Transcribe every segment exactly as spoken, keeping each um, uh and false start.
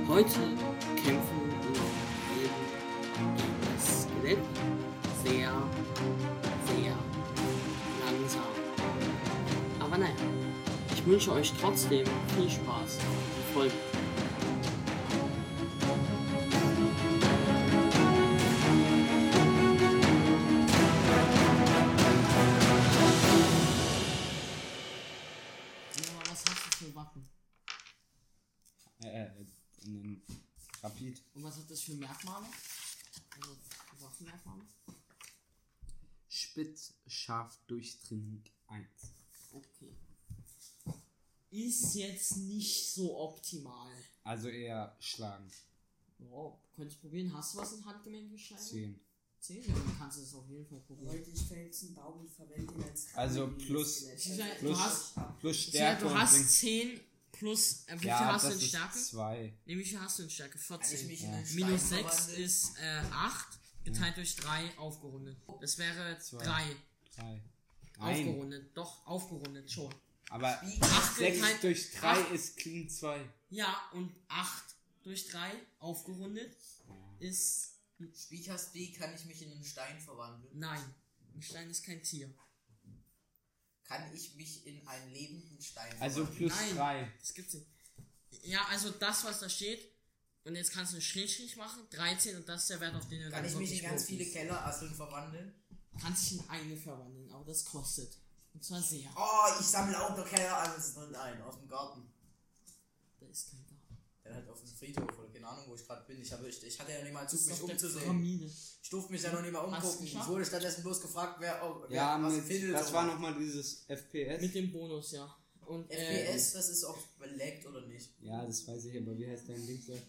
Heute kämpfen wir gegen das Skelett sehr, sehr langsam. Aber naja, ich wünsche euch trotzdem viel Spaß und Folge. Was hast du für Waffen? Äh, einen Rapid. Und was hat das für Merkmale? Also Waffenmerkmale? Spitz, scharf, durchdringend eins. Okay. Ist jetzt nicht so optimal. Also eher schlagen. Wow, könntest du probieren. Hast du was in Handgemenge-Scheibe? zehn. zehn? Ja, dann kannst du es auf jeden Fall probieren. Leute, ich fälze einen Baum und verwende ihn als Also Krabbel- plus- Skelett. Ich sag, Plus- du hast, Plus ich sag, Stärke du und hast Dings. zehn plus, äh, wie viel Ja, hast du das in ist Stärke? zwei. Nee, wie viel hast du in Stärke? Kann ich vierzehn. mich Ja. in einen Stein Minus sechs verwandeln? ist äh, acht, geteilt durch drei, aufgerundet. Das wäre Zwei. drei, drei. Nein. aufgerundet. Doch, aufgerundet schon. Aber Wie? acht sechs geteilt, durch drei acht. ist clean zwei. Ja, und acht durch drei, aufgerundet, ist, Spiechers, wie kann ich mich in einen Stein verwandeln? nein. Ein Stein ist kein Tier. Kann ich mich in einen lebenden Stein Also verwandeln? plus Nein. drei. Das gibt's nicht. Ja, also das, was da steht, und jetzt kannst du einen Schrägstrich machen, dreizehn, und das ist der Wert, auf den du Kann dann ich mich in wirklich ganz hoch viele bist. Kellerasseln verwandeln? Kannst dich in eine verwandeln, aber das kostet. Und zwar sehr. Oh, ich sammle lauter Kellerasseln ein aus dem Garten. Da ist kein Garten. Der hat auf dem Friedhof oder keine Ahnung, wo ich gerade bin. Ich, habe, ich, ich hatte ja nicht mal Das Zug, ist mich auf der umzusehen. Pyramide. Ich durfte mich ja noch nicht mal Hast du umgucken. Ich geschafft? wurde stattdessen bloß gefragt, wer, oh, wer Ja, was mit, findet. das war nochmal dieses F P S. Mit dem Bonus, ja. Und, F äh, P S, das ist ob belegt oder nicht. Ja, das weiß ich, aber wie heißt dein Ding so?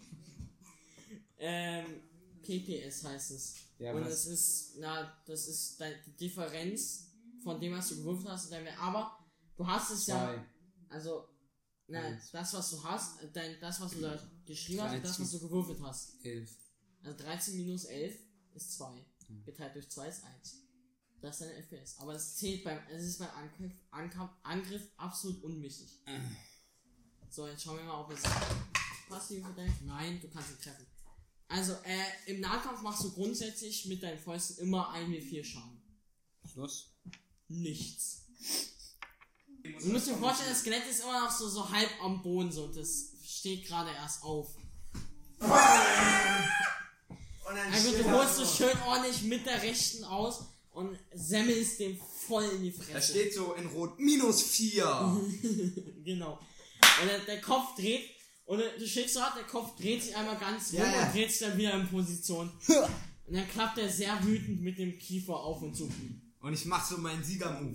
ähm, P P S heißt es. Ja, und was? es ist, na, das ist dein, die Differenz von dem, was du gewürfelt hast. Und dein, aber du hast es ja, Zwei. also, nein, Eins. das, was du hast, äh, dein, das, was du da geschrieben hast, und das, dreizehn. was du gewürfelt hast. Elf. Also dreizehn minus elf ist zwei. Hm. Geteilt durch zwei ist eins. Das ist deine F P S. Aber das zählt beim, es ist beim Angriff, Angriff, Angriff absolut unwichtig. Äh. So, jetzt schauen wir mal, ob es passiv wird. Nein, du kannst ihn treffen. Also, äh, im Nahkampf machst du grundsätzlich mit deinen Fäusten immer ein W vier Schaden. Schluss. Nichts. Du musst dir vorstellen, das Skelett ist immer noch so, so halb am Boden, so, das steht gerade erst auf. Also, du holst so schön ordentlich mit der rechten aus und semmelst dem voll in die Fresse. Da steht so in Rot minus vier. Genau. Und der, der Kopf dreht, und du schickst so, der Kopf dreht sich einmal ganz rum Ja, ja. und dreht sich dann wieder in Position. Und dann klappt er sehr wütend mit dem Kiefer auf und zu. Und ich mach so meinen Sieger-Move.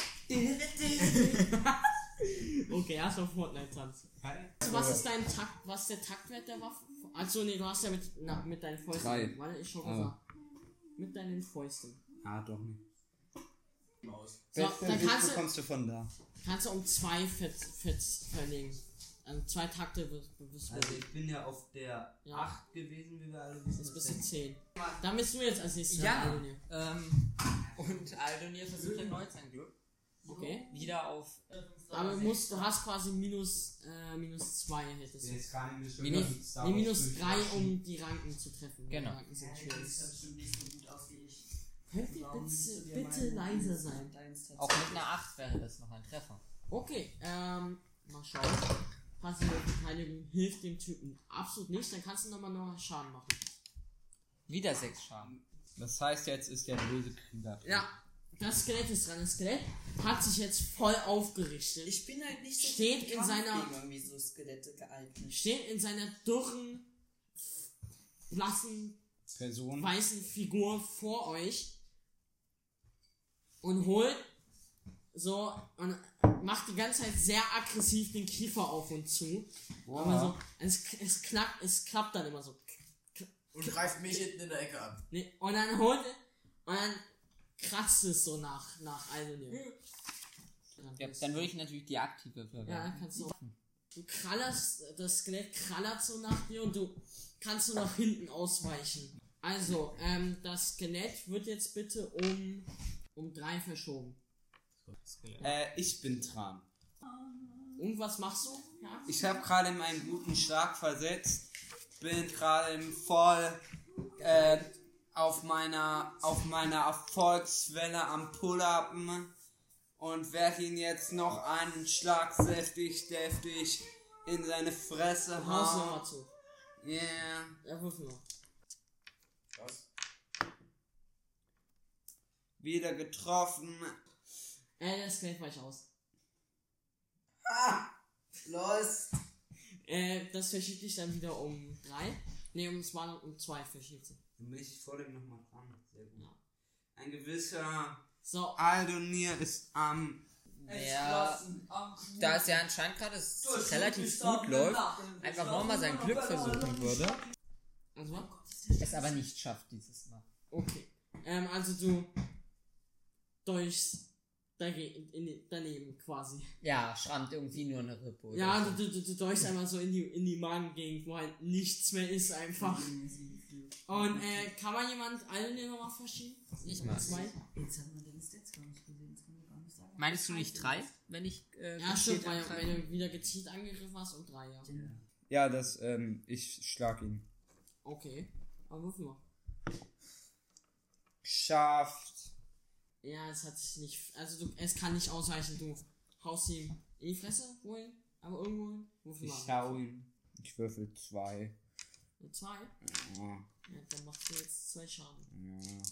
Okay, erstmal Fortnite-Tanz. Also, was ist dein Takt, was ist der Taktwert der Waffe? Also nee, du hast ja mit, na, mit deinen Fäusten. Drei. Warte, ich schau Ah. gesagt. Mit deinen Fäusten. Ah, doch nicht. So, dann kannst du, bekommst du von da. kannst du um zwei Fits, Fits verlegen. Also zwei Takte wirst wirst du. Also ich bin ja auf der Ja. acht gewesen, wie wir alle wissen. Jetzt bist du zehn. Dann bist du jetzt als nächstes. Ja. dran, Aldonir. Ähm, und Aldonir versucht erneut sein Glück. Okay. Wieder auf. Aber du musst, du hast quasi minus, äh, minus zwei hättest du. Jetzt kann ich Minus, bestimmt Star nee, Wars minus drei, durchwaschen. um die Ranken zu treffen. Genau. Die Ranken sind schwierig. bestimmt nicht so gut aus wie ich. Könnt ihr bitte, bitte leiser sein? Auch mit einer acht wäre das noch ein Treffer. Okay, ähm, mal schauen. Passive Verteidigung hilft dem Typen absolut nicht, dann kannst du nochmal noch Schaden machen. Wieder sechs Schaden. Das heißt, jetzt ist der böse Krieger. Ja, das Skelett ist dran. Das Skelett hat sich jetzt voll aufgerichtet. Ich bin halt nicht so Steht gut in Kampf seiner- gegen irgendwie so Skelette geeignet. Steht in seiner dürren, blassen, Person. weißen Figur vor euch und holt so und macht die ganze Zeit sehr aggressiv den Kiefer auf und zu. Wow. Aber so, es, es knackt, es klappt dann immer so. Und greift mich hinten in der Ecke an. Nee, und dann holt und dann kratzt es so nach, nach Aldonir. Ja, dann würde ich natürlich die aktive verwenden. Ja, kannst du. Du krallerst, das Skelett krallert so nach dir und du kannst so nach hinten ausweichen. Also, ähm, das Skelett wird jetzt bitte um, um drei verschoben. Äh, ich bin dran. Und was machst du? Ja? Ich habe gerade meinen guten Schlag versetzt bin gerade im voll äh, auf meiner auf meiner Erfolgswelle am Pull-Upen und werde ihn jetzt noch einen Schlag deftig, deftig in seine Fresse Du haust hauen. nochmal zu. Yeah. Ja, würfel mal. Was? Wieder getroffen. Äh, das Skelett weicht aus. Ah! Los! Äh, das verschiebt sich dann wieder um drei. Ne, um zwei, um zwei verschiebt sich. Dann bin ich vor dem nochmal dran. Sehr gut. Ja. Ein gewisser So, Aldonir ist am... Ja, da es ja anscheinend gerade es relativ gut läuft, einfach nochmal sein Glück versuchen würde, also was? es aber nicht schafft dieses Mal. Okay. Ähm, also du durchs dage- in, daneben quasi. Ja, schrammt irgendwie nur eine Rippe. Oder Ja, so. du, du, du durchst einfach so in die, in die Magengegend, wo halt nichts mehr ist einfach. Und äh, kann man jemand alle nochmal verschieben? Ich mal. Zwei? Jetzt haben wir den Stats gar nicht gesehen, das kann ich gar nicht sagen. Meinst du nicht drei, wenn ich äh, Ja, stimmt, gezielt weil, angreife? weil du wieder gezielt angegriffen hast und drei, ja. Ja, das, ähm, ich schlag ihn. Okay. Aber würfel mal. Geschafft. Ja, es hat sich nicht. Also du, es kann nicht ausweichen, du haust ihm in die Fresse, wohin? Aber irgendwo hin. Würfel Ich mal. hau ihn. Ich würfel zwei. Eine zwei? Ja, Ja, dann machst du jetzt zwei Schaden. ja.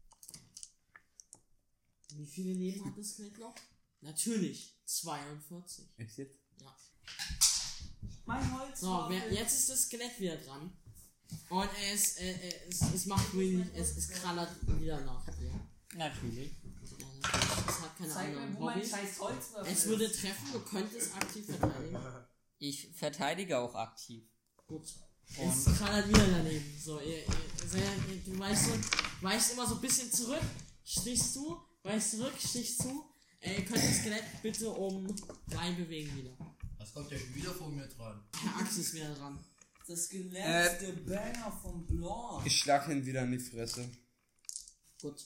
Wie viele Leben hat das Skelett noch? Natürlich. zweiundvierzig. Echt jetzt? Ja. Mein Holz. So, wer, jetzt ist das Skelett wieder dran. Und es, äh, äh, es, es macht wenig, es, es krallert wieder nach dir. Natürlich. Ja, es hat keine Zeig mir, anderen wo mein Hobbys. scheiß Holzwürfel Es ist. würde treffen, du könntest aktiv verteidigen. Ich verteidige auch aktiv. Gut. Und- Es krallert wieder daneben. So, ihr, ihr, sehr, ihr, du weißt so, weichst immer so ein bisschen zurück, stichst zu, weichst zurück, stichst zu. Äh, ihr könnt das Skelett bitte um drei bewegen wieder. Was kommt der schon wieder vor mir dran? Herr Axt ist wieder dran. Das Skelett, Äh. der Banger vom Blanc. Ich schlag ihn wieder in die Fresse. Gut.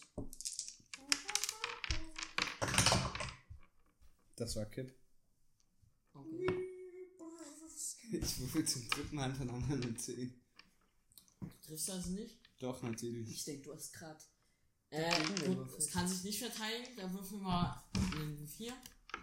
Das war Kipp. Okay. Ich würfel zum dritten Mal hintereinander eine zehn. Du triffst also nicht? Doch, natürlich. Ich denke, du hast gerade. Äh, Dagegen gut, gewürfelt. es kann sich nicht verteidigen, dann würfeln wir eine vier.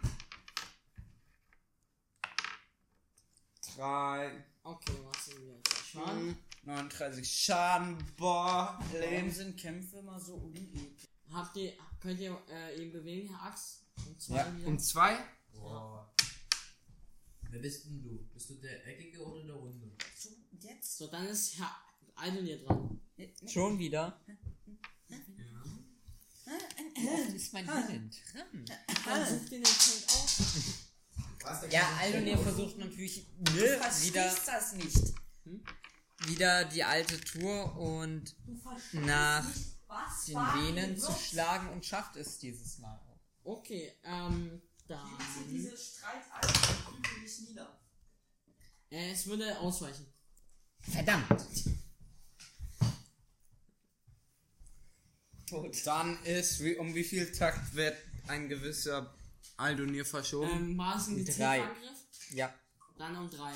drei. Okay, dann machst du wieder zwei Schaden. neununddreißig Schaden. Boah, Warum Leben. sind Kämpfe immer so unepisch? Habt ihr, könnt ihr äh, ihn bewegen, Herr Axt? Um zwei Ja, wieder. um zwei. Boah. Wer bist denn du? Bist du der Eckige oder der Runde? So, jetzt? So, dann ist Herr Aldonir dran. Schon wieder? Ja. Warum ist mein Willen dran? Dann sucht den Feld aus. Was, der Ja, kann- Aldonir versucht natürlich Du ne, verstehst wieder, das nicht. wieder die alte Tour und Du verstehst nach nicht, was den war Venen hier zu los? schlagen und schafft es dieses Mal auch. Okay, ähm, dann. Diese Streiteisen prügeln mich nieder. Äh, es würde ausweichen. Verdammt! Dann ist, wie, um wie viel Takt wird ein gewisser Aldonir verschoben? Ähm, war es ein gezielter Drei. Angriff? Ja. Dann um drei.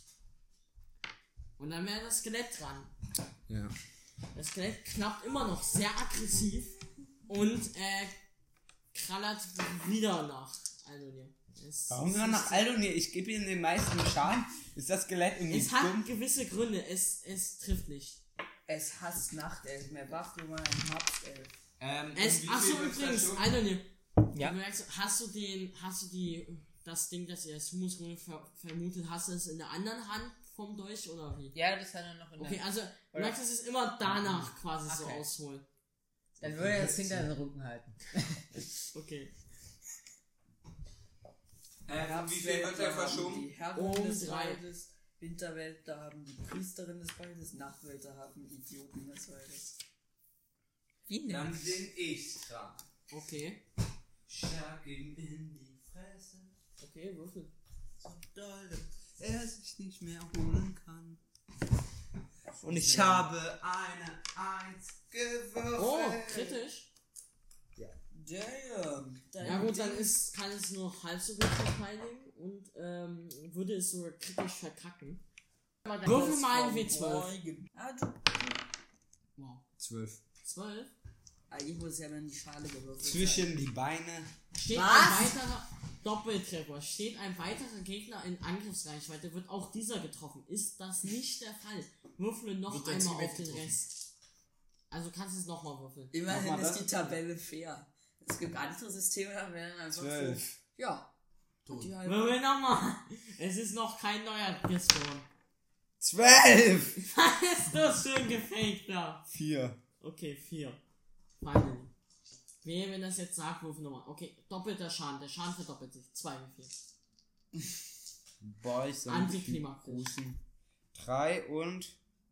Und dann wäre das Skelett dran. Ja. Das Skelett knappt immer noch sehr aggressiv und äh, krallert wieder nach Aldonir. Es, Warum immer nach Aldonir? Ich gebe ihm den meisten Schaden. Ist das Skelett irgendwie es hat dumm? gewisse Gründe. Es, es trifft nicht. Es hasst Nachtelf, mehr wach wie mein Herbstelf. Ähm, Es, achso, übrigens, Aldonir. Ja. Du merkst, hast du den, hast du die, das Ding, das ihr als Humusrune ver vermutet, hast du es in der anderen Hand vom Dolch oder wie? Ja, das hat er noch in der Okay, also du merkst, es ist immer danach quasi so Okay. ausholen. Dann würde er es hinter den Rücken halten. Okay. Ähm, wie viel wird er verschoben? Die Herren Um des drei. Waldes, Winterwälder haben die Priesterin des Waldes, Nachtwälder haben Idioten des Waldes. Wie Dann denn? bin ich dran. Okay. Schlag ihm in die Fresse. Okay, würfel. So doll, er sich nicht mehr erholen kann. Und ich habe eine Eins gewürfelt. Oh, kritisch. Damn! Ja gut, dann ist, kann es nur halb so gut verteidigen und ähm, würde es sogar kritisch verkacken. Würfel mal ein W zwölf. Ah, du, Wow. zwölf. zwölf. eigentlich muss ja dann die Schale gewürfelt sein. Zwischen die Beine. Steht Was? ein weiterer Doppeltreffer. Steht ein weiterer Gegner in Angriffsreichweite, wird auch dieser getroffen. Ist das nicht der Fall? Würfle noch Wird dein einmal Teammate auf den getroffen? Rest. Also kannst du es nochmal würfeln. Immerhin Mach mal ist das. die Tabelle fair. Es gibt andere Systeme, da werden einfach Zwölf. so. Ja. Tot. Die halt Würfel nochmal. Es ist noch kein neuer gespawnt. Zwölf! Was ist das für ein gefaked da? Vier. Okay, vier. Finally. Wer, wenn das jetzt sagt, Würfel nochmal. Okay, doppelter Schaden. Der Schaden verdoppelt sich. zwei wie vier. Boah, ich soll ein bisschen Antiklimaktisch. grußen. Drei und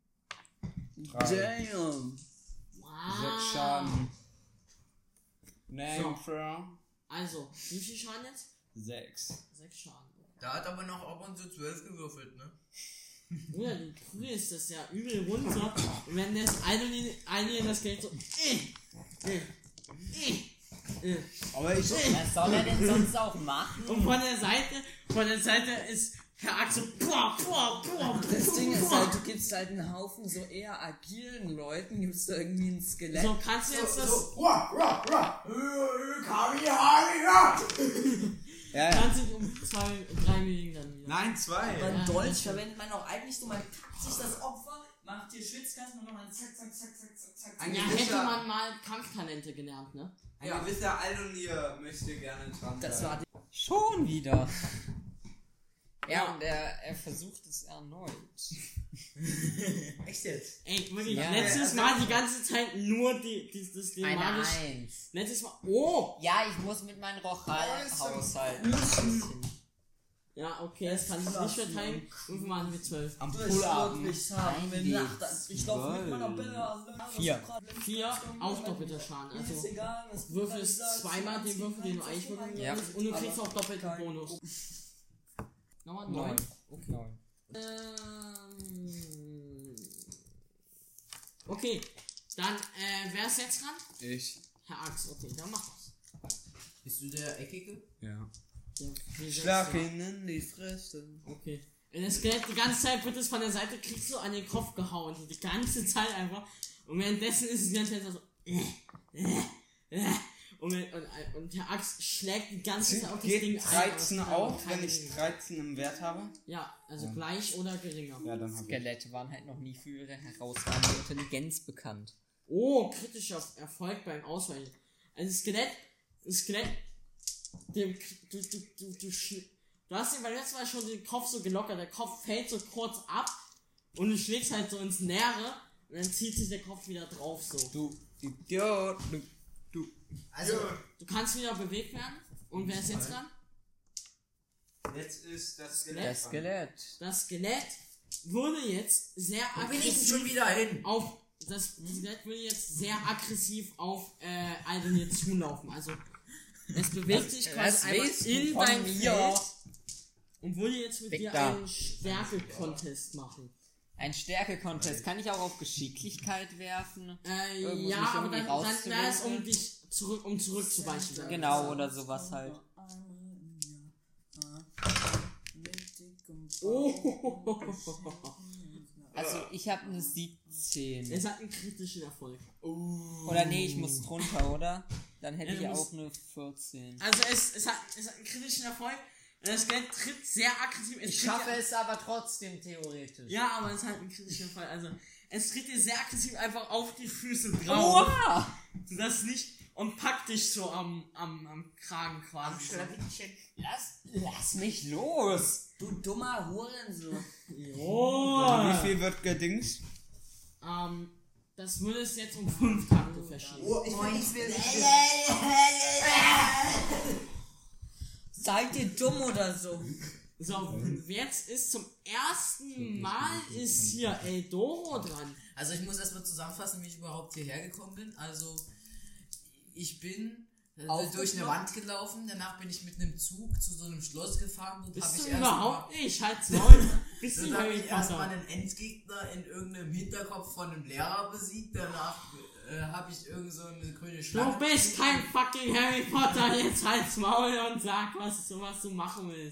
drei. Damn. Wow. Sechs Schaden. So. Name Pro. Also, wie viel Schaden jetzt? Sechs. Sechs Schaden. Da hat aber noch ab und zu zwölf gewürfelt, ne? Bruder, du prügelst das ja übel runter. Und wenn das eine, eine das Geld so. Äh, äh, äh, äh. Aber ich. Was soll er denn sonst auch machen? Und von der Seite, von der Seite ist Herr Axel. Boah, boah, boah, Das Ding ist halt, du gibst halt einen Haufen so eher agilen Leuten, gibst da irgendwie ein Skelett. So, kannst du jetzt das. Ja, ja. Kannst du um zwei, drei Minuten dann wieder. Nein, zwei. Beim Ja, Dolch das verwendet man auch eigentlich so, man kackt sich das Opfer, macht dir Schwitzkasten und nochmal zack, zack, zack, zack, zack, zack. Ein Ja, gewisser- hätte man mal Kampftalente gelernt, ne? Ein Ja. gewisser Aldonier möchte gerne dran Das sein. war die. Schon wieder. Ja, Ja. und er, er versucht es erneut. Echt jetzt? Ey, wirklich, Ja. letztes Mal die ganze Zeit nur die, die, das, die Eine magisch. Eins. Letztes Mal. Oh! Ja, ich muss mit meinem Rochal haushalten. Ja, okay, das kann ich nicht verteidigen. Würfel mal W zwölf. Am Du wirst Pull-Up. wirklich haben, wenn Ein Nacht ist. Ich laufe mit meiner Bille an. Vier. vier, auch doppelter Schaden. Ist Also, egal, was Würfel ist zweimal den Würfel, den du eigentlich würfeln Ja. würdest. Und du kriegst Aber auch doppelten kein- Bonus. Nochmal Neun. neun. Okay. Neun. Ähm. Okay, dann, äh, wer ist jetzt dran? Ich. Herr Axt, okay, dann mach das. Bist du der Eckige? Ja. Ja, wie Schlag sechs, ihn in die Fresse. ja. Okay. Und das Skelett die ganze Zeit wird es von der Seite, kriegst du an den Kopf gehauen. So die ganze Zeit einfach. Und währenddessen ist es die ganze Zeit so. Äh, äh, äh. Und, und, und Herr Axt schlägt die ganze Zeit auf das Ding Geht ein. aber es dreizehn gibt auf, aber keine wenn ich Geringer. dreizehn im Wert habe? Ja, also gleich oder geringer. Ja, dann habe ich. Skelette waren halt noch nie für ihre herausragende Intelligenz bekannt. Oh, kritischer Erfolg beim Ausweichen. Also Skelett, das Skelett, dem, du, du, du, du, sch- du hast ihm beim letzten Mal schon den Kopf so gelockert, der Kopf fällt so kurz ab und du schlägst halt so ins Nähere und dann zieht sich der Kopf wieder drauf so. Du Idiot. Du. Du. Also, Du kannst wieder bewegt werden und wer ist jetzt dran? Jetzt ist das Das Skelett. Das Skelett würde jetzt sehr wo bin ich denn schon aggressiv wieder hin? auf, das Skelett würde jetzt sehr aggressiv auf, äh, Aldonir zulaufen, also es bewegt sich quasi Das einmal weißt du in von dein mir. Feld und würde jetzt mit Dick dir da. einen Stärke-Contest machen. Ein Stärke-Contest. Kann ich auch auf Geschicklichkeit werfen? Äh, Irgendwo ja, sich aber irgendwie dann, dann wäre es um rauszuwinden. dich zurück, um zurückzuweichen. dann. Genau, oder sowas halt. Oh, Also ich habe eine siebzehn. es hat einen kritischen Erfolg. Oder nee, ich muss drunter, oder? Dann hätte Ja, du ich musst- auch eine vierzehn. Also es, es, hat, es hat einen kritischen Erfolg. Das Skelett tritt sehr aggressiv. Es Ich tritt schaffe ja, es aber trotzdem theoretisch. Ja, aber es hat einen kritischen Erfolg. Also es tritt dir sehr aggressiv einfach auf die Füße drauf. Oha! Sodass nicht und packt dich so am, am, am Kragen quasi. So. Lass, lass mich los! Du dummer Hurensohn. Oh. Wie viel wird gedings? Ähm, das würde es jetzt um fünf Takte verschieben. Oh, ich will, ich will, ich will. Seid ihr dumm oder so? So, jetzt ist zum ersten Mal ist hier Eldoro dran. Also ich muss erstmal zusammenfassen, wie ich überhaupt hierher gekommen bin. Also ich bin äh, durch eine Aufgeklappt? Wand gelaufen, danach bin ich mit einem Zug zu so einem Schloss gefahren und habe Bist ich du erst überhaupt mal, nicht? Halt's Maul. Bist du dann habe Harry ich erstmal Potter? einen Endgegner in irgendeinem Hinterkopf von einem Lehrer besiegt, danach äh, habe ich irgend so eine grüne Du Schlange. bist kein fucking Harry Potter. Jetzt halt's Maul und sag, was, was du machen willst.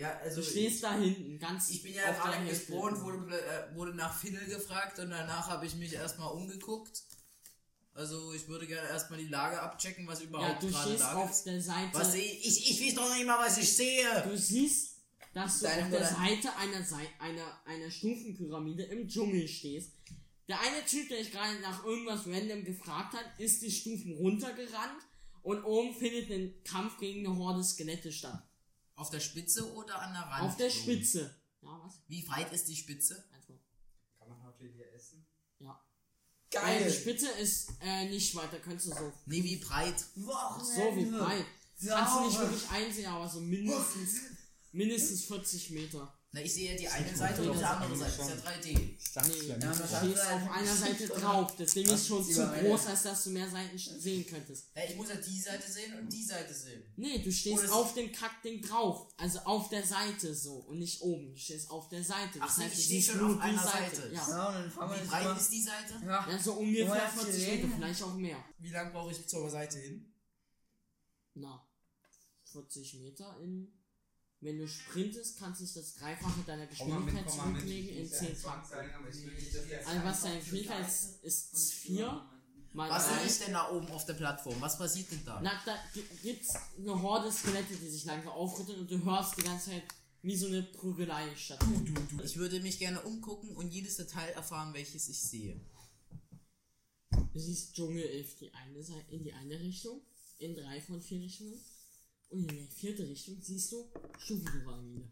Ja, also Du stehst da hinten, ganz ich bin ja auf der gerade Hälfte. gespawnt, wurde, äh, wurde nach Finnel gefragt und danach habe ich mich erstmal umgeguckt. Also ich würde gerne erstmal die Lage abchecken, was Ja, überhaupt du gerade stehst da auf ist. der Seite. Was sehe ich? ich? Ich weiß doch nicht mal, was ich sehe. Du siehst, dass du Deine auf der Mutter- Seite einer, Sei einer, einer Stufenpyramide im Dschungel stehst. Der eine Typ, der dich gerade nach irgendwas random gefragt hat, ist die Stufen runtergerannt und oben findet ein Kampf gegen eine Horde Skelette statt. Auf der Spitze oder an der Rand? Auf der Spitze. Ja, was? Wie weit ist die Spitze? Also, Kann man heute hier essen? ja. Äh, die Spitze ist äh, nicht weiter, könntest du so. Nee, wie breit? So wie breit. Kannst du nicht wirklich einsehen, aber so mindestens, mindestens vierzig Meter. Na, ich sehe ja die eine Seite und auf der anderen Seite. Das ist ja drei D. Nee, du stehst auf einer Seite drauf. Das Ding ist schon zu groß, als dass du mehr Seiten sch- sehen könntest. Ja, ich muss ja die Seite sehen und die Seite sehen. Nee, du stehst Oder es- auf dem Kackding drauf. Also auf der Seite so und nicht oben. Du stehst auf der Seite. Das Ach so, heißt, ich du steh siehst schon nur auf die einer Seite. Seite. Ja. Ja, und dann fahren wir Wie jetzt breit mal. ist die Seite? Ja. ja, so ungefähr Wollen wir jetzt vierzig hier Meter, reden? vielleicht auch mehr. Wie lang brauche ich zur Seite hin? Na, vierzig Meter in... Wenn du sprintest, kannst du das Dreifache deiner Geschwindigkeit zurücklegen in zehn Takten. Also was deine Geschwindigkeit ist, ist vier mal Was sehe drei. ich denn da oben auf der Plattform? Was passiert denn da? Na, da gi- gibt's eine Horde Skelette, die sich langsam aufrütteln und du hörst die ganze Zeit wie so eine Prügelei stattfindet. Ich würde mich gerne umgucken und jedes Detail erfahren, welches ich sehe. Du siehst Dschungelelf die eine Seite, in die eine Richtung, in drei von vier Richtungen. Und in die vierte Richtung siehst du Stufenpyramide.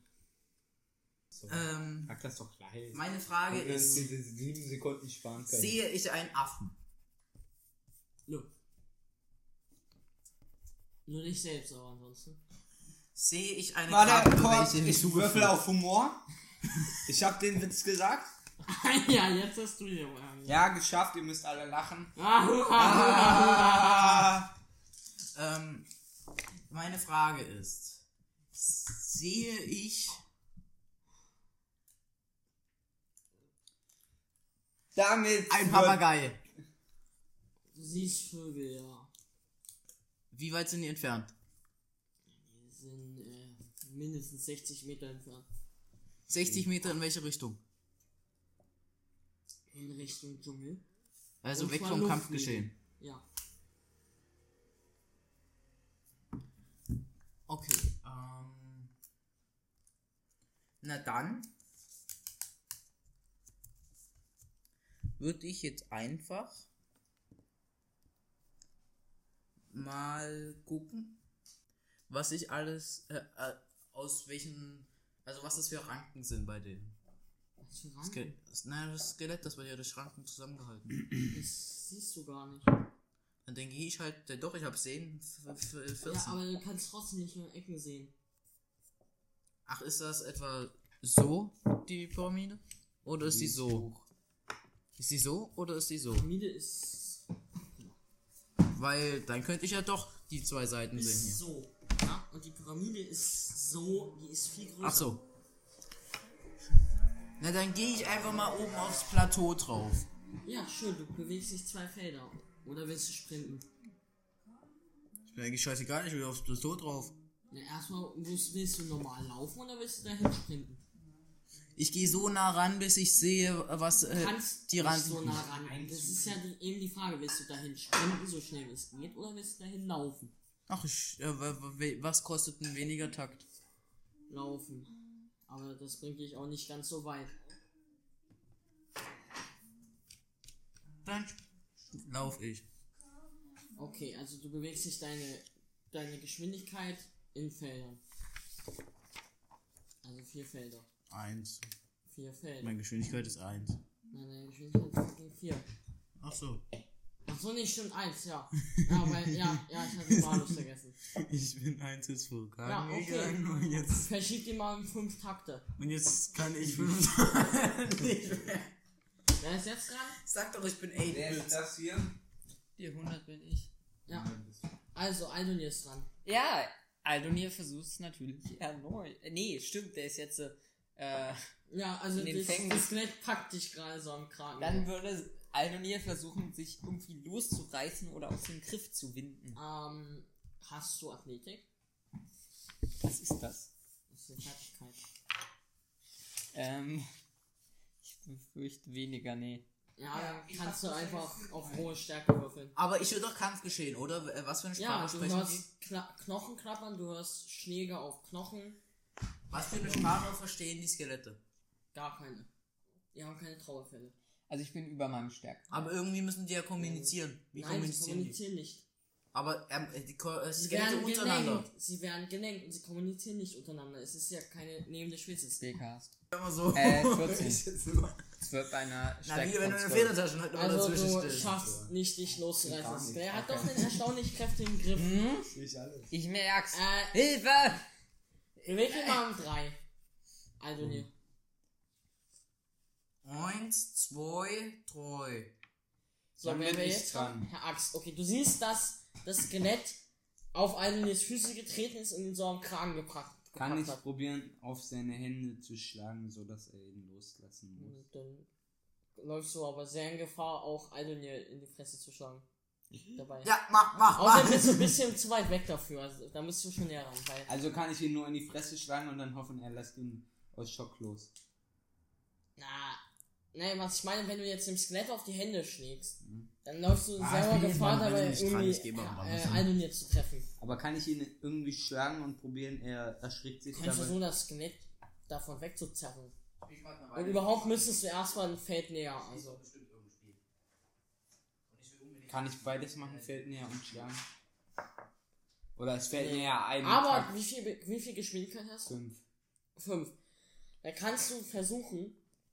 Ähm, Sag das doch gleich. meine Frage ist, sieben Sekunden sparen können. sehe ich einen Affen? Nö. Nur dich selbst, aber ansonsten. Sehe ich eine Warte, Krabbe, kurz, welche ich würfel auf Humor. Ich hab den Witz gesagt. Ja, jetzt hast du dir mal. Ja, geschafft, ihr müsst alle lachen. Ah, Ähm, meine Frage ist, sehe ich Damit ein wird- Papagei? Du siehst Vögel, ja. Wie weit sind die entfernt? Die sind äh, mindestens sechzig Meter entfernt. sechzig Meter in welche Richtung? In Richtung Dschungel. Also Und weg zwar vom Luftlinie. Kampfgeschehen. Ja. Okay, ähm. Na dann. Würde ich jetzt einfach mal gucken, was ich alles, äh, äh, aus welchen, also was das für Ranken sind bei denen. Was für Ranken? Ske Nein, das Skelett, das wird ja durch Schranken zusammengehalten. Das siehst du gar nicht. Dann denke ich halt, äh, doch, ich habe sehen, vierzehn. Ja, aber du kannst trotzdem nicht nur Ecken sehen. Ach, ist das etwa so, die Pyramide? Oder ist die so? Ist die so oder ist die so? Die Pyramide ist, Weil dann könnte ich ja doch die zwei Seiten sehen ist hier. so. Ja? Und die Pyramide ist so, die ist viel größer. Ach so. Na, dann gehe ich einfach mal oben aufs Plateau drauf. Ja, schön, du bewegst dich zwei Felder. Oder willst du sprinten? Ist mir eigentlich scheißegal, ich will aufs Plateau drauf. Ja, erstmal, willst, willst du normal laufen oder willst du dahin sprinten? Ich gehe so nah ran, bis ich sehe, was Du äh, kannst die nicht Rand. so nah ran. Das ist ja die, eben die Frage, willst du dahin sprinten, so schnell wie es geht, oder willst du dahin laufen? Ach, ich, äh, w- w- was kostet ein weniger Takt? Laufen. Aber das bringt dich auch nicht ganz so weit. Dann lauf ich. Okay, also du bewegst dich deine, deine Geschwindigkeit in Feldern. Also vier Felder. Eins. Vier Felder. Meine Geschwindigkeit ist eins. Nein, deine Geschwindigkeit ist fucking vier. Ach so. Ach so, nicht stimmt, eins, ja. Ja, weil, ja, ja, ich hatte Malus vergessen. Ich bin eins ist Vulkan Ja, okay. gegangen und jetzt, Verschieb die mal in fünf Takte. und jetzt kann ich fünf. Wer ist jetzt dran? Sag doch, ich bin Wer acht. ist das hier? Die hundert bin ich. Ja. Also, Aldonir ist dran. Ja, Aldonir versucht es natürlich erneut. Äh, Nee, stimmt, der ist jetzt äh, Ja, also In den das, Fängen. das Skelett packt dich gerade so am Kragen. dann würde Aldonir versuchen, sich irgendwie loszureißen oder aus dem Griff zu winden. Ähm, hast du Athletik? Was ist das? Das ist eine Fertigkeit. Ähm, ich befürchte weniger, nee. Ja, Ja, dann ich kannst du hab das einfach Gefühl, auf nein. rohe Stärke würfeln. Aber ich würde doch Kampf geschehen, oder? Äh, Was für eine Ja, Sprache du sprechen die? hörst Kla Knochen klappern, du hörst Schläge auf Knochen. Was für eine Sprache verstehen die Skelette? Gar keine. Die haben keine Trauerfälle. Also ich bin über meinem Stärke. Aber irgendwie müssen die ja kommunizieren. Wie Nein, sie kommunizieren die? kommunizieren nicht. Aber ähm, äh, die Ko äh, Sie Skelette werden untereinander. gelenkt. Sie werden gelenkt und sie kommunizieren nicht untereinander. Es ist ja keine lebende Spezies. B-Cast. Immer so. Äh, vierzehn. Es wird bei einer Na, Stärke wie wenn von du eine zwölf. Federtasche halt immer Also dazwischen du stellst. schaffst nicht, dich loszureißen. Gar Das nicht. Skelett hat doch einen erstaunlich kräftigen Griff. Hm? Ich alles. Ich merk's. Äh, Hilfe! beweg ihn mal um drei. Also Hm. nee. Eins, zwei, drei. So, Dann wer bin wäre ich jetzt dran. dran? Herr Axt. Okay, du siehst, dass das Skelett auf Aldonirs Füße getreten ist und ihn so am Kragen gepackt, Kann gepackt ich hat. probieren, auf seine Hände zu schlagen, sodass er ihn loslassen muss. Und dann läufst du aber sehr in Gefahr, auch Aldonir in die Fresse zu schlagen. Dabei. Ja, mach, mach, Außerdem mach. bist du ein bisschen zu weit weg dafür. Also, da musst du schon näher ran. Weil Also kann ich ihn nur in die Fresse schlagen und dann hoffen, er lässt ihn aus Schock los. Na, nein, was ich meine, wenn du jetzt dem Skelett auf die Hände schlägst, Mhm. dann läufst du Ah, ich selber bin Gefahr, irgendwann, wenn dabei du nicht dran irgendwie bist, geh mal ran, äh, bisschen. Aldonir zu treffen. Aber kann ich ihn irgendwie schlagen und probieren, er erschrickt sich Du kannst dabei? versuchen, das Skelett davon wegzuzerren. Ich mach eine Und Weile. überhaupt müsstest du erstmal ein Feld näher. Also, Bestimmt irgendein Spiel. Und ich will unbedingt. Kann ich beides machen, Feld näher und schlagen? Oder es fällt Nee. näher ein. aber Takt wie viel, Be- wie viel Geschwindigkeit hast du? fünf. Fünf. Da kannst du versuchen,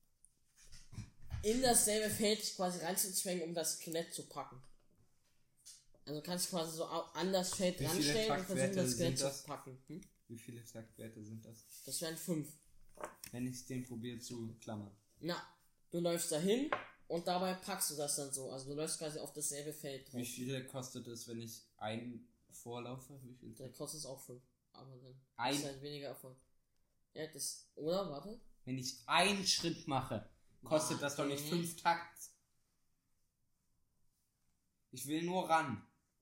in dasselbe Feld quasi reinzuzwängen, um das Skelett zu packen. Also kannst du quasi so au- an das Feld Wie viele ranstellen und versuchen, Taktwerte das Skelett sind zu das? packen. Hm? Wie viele Taktwerte sind das? Das wären fünf. Wenn ich den probiere zu klammern. Na, du läufst dahin und dabei packst du das dann so. Also du läufst quasi auf dasselbe Feld Wie drauf. viele kostet es, wenn ich einen vorlaufe? Wie viel? Dann kostet es auch fünf. Aber dann Ein- ist halt weniger Erfolg. Ja, das. Oder? Warte. Wenn ich einen Schritt mache, kostet das doch nicht Okay. fünf Takt. Ich will nur ran.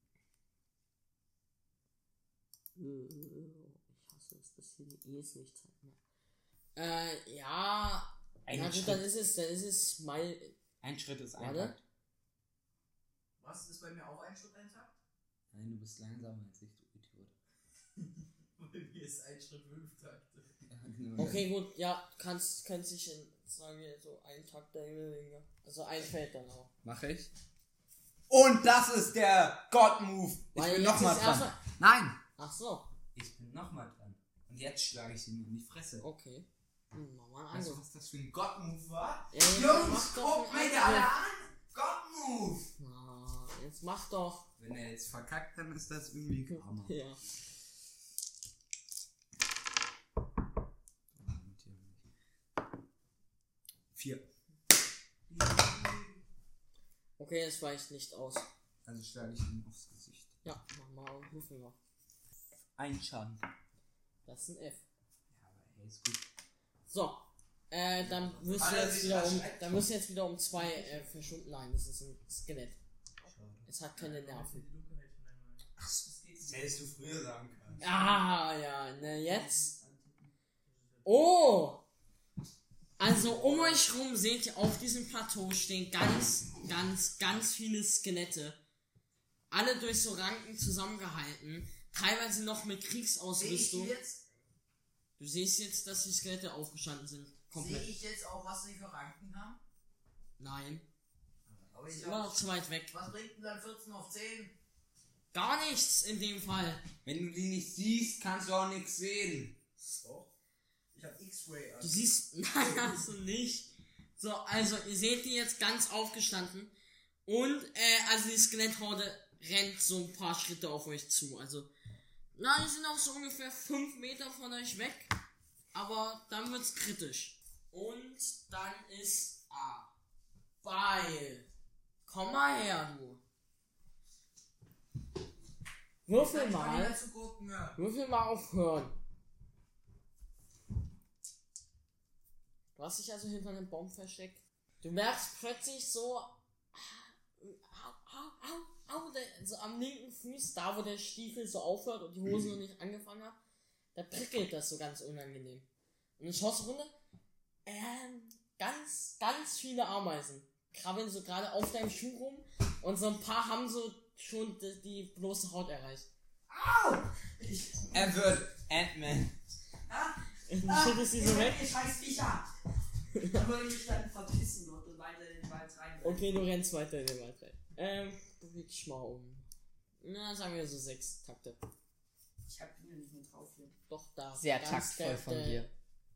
Ich hasse es, dass hier die E's nicht zeigen. Äh, ja. Ein Na gut, Schritt. dann ist es, dann ist es mal. Ein Schritt ist ein Warte. Takt. Was ist bei mir auch ein Schritt ein Takt? Nein, du bist langsamer als ich, du Idiot. Bei mir ist ein Schritt fünf Takte. Ja, genau. Okay, gut, ja, kannst, kannst dich in, sagen wir, so einen Takt dahin bewegen, ja. Also ein Feld dann auch. Mach ich. Und das ist der God-Move. Ich Weil bin jetzt nochmal ist dran. erstmal- Nein. Ach so, Ich bin nochmal dran. Und jetzt schlage ich ihn in die Fresse. okay. Hm, mach mal einen Weißt du, Angriff. was das für ein God-Move war? Ja, jetzt Jungs, mach doch guckt einen mich alle Angriff. an! God-Move! Ah, jetzt mach doch. Wenn er jetzt verkackt, dann ist das irgendwie Karma. Ja. Vier. Okay, es reicht nicht aus. Also schlage ich ihn aufs Gesicht. Ja, mach mal und Würfel noch. Ein Schaden. Das ist ein F. Ja, aber hey, ist gut. So. Äh, dann wirst du jetzt wieder um, dann wirst du jetzt wieder um zwei äh, verschwunden. Nein, das ist ein Skelett. Es hat keine Nerven. Das hättest du früher sagen können. Ah, ja, ne, jetzt. Oh! Also um euch rum seht ihr, auf diesem Plateau stehen ganz, ganz, ganz viele Skelette. Alle durch so Ranken zusammengehalten. Teilweise noch mit Sehe ich Kriegsausrüstung. jetzt, Du siehst jetzt, dass die Skelette aufgestanden sind. sehe Komplett. ich jetzt auch, was sie für Ranken haben? Nein. Aber Ist ich immer hab, noch zu weit weg. was bringt denn dann vierzehn auf zehn? Gar nichts in dem Fall. Wenn du die nicht siehst, kannst du auch nichts sehen. Doch. Ich hab X-Ray an. Du siehst, nein, hast du nicht. So, also, ihr seht die jetzt ganz aufgestanden. Und, äh, also die Skeletthorde rennt so ein paar Schritte auf euch zu. Also, na, die sind auch so ungefähr fünf Meter von euch weg. Aber dann wird's kritisch. Und dann ist A. Beil. Komm mal her, du. Würfel mal. zu gucken, ja. Würfel mal auf Hören. Du hast dich also hinter einem Baum versteckt. Du merkst plötzlich so, au, au, au, au, der, so am linken Fuß, da wo der Stiefel so aufhört und die Hose noch nicht angefangen hat, da prickelt das so ganz unangenehm. Und dann schaust du runter, ähm, ganz, ganz viele Ameisen krabbeln so gerade auf deinem Schuh rum und so ein paar haben so schon die, die bloße Haut erreicht. Er wird Ant-Man. Und du schüttelst sie so weg. Ihr scheiß Viecher! Dann wollte ich mich dann verpissen dort und weiter in den Wald rein. Okay, du rennst weiter in den Wald rein. Ähm, beweg dich mal um. Na, sagen wir so sechs Takte. Ich hab ihn ja nicht mehr drauf hier. Doch, da. Sehr ganz taktvoll der- von der- dir.